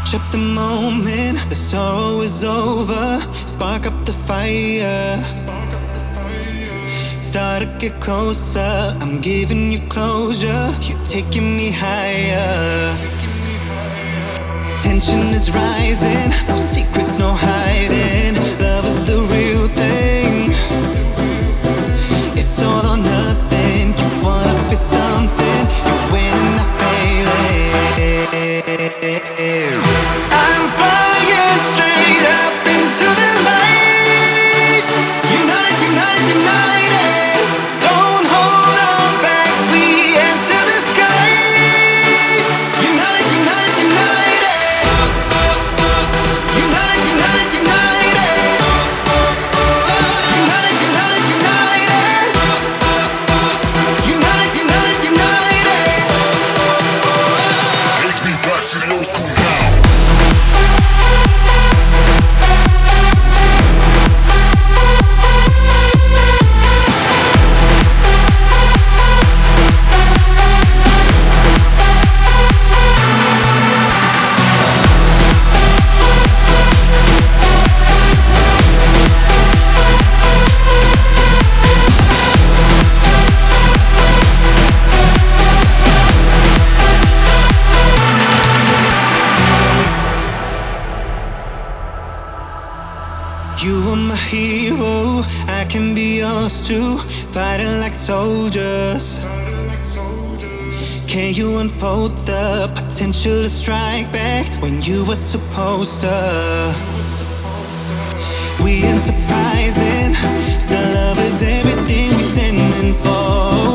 Trip the moment, the sorrow is over. Spark up the fire. Start to get closer. I'm giving you closure. You're taking me higher. Tension is rising. No secrets, no hiding. Love is the real thing. It's all or nothing. You wanna feel something. You're winning, not failing. I'm flying straight up into the light. United, united, united. Don't hold us back. We enter the sky. United, united, united. United, united, united. United, united, united. United, united, united. Take me back to the old school now. You are my hero, I can be yours too. Fighting like soldiers. Can you unfold the potential to strike back when you were supposed to? We enterprising, still love is everything we standing for.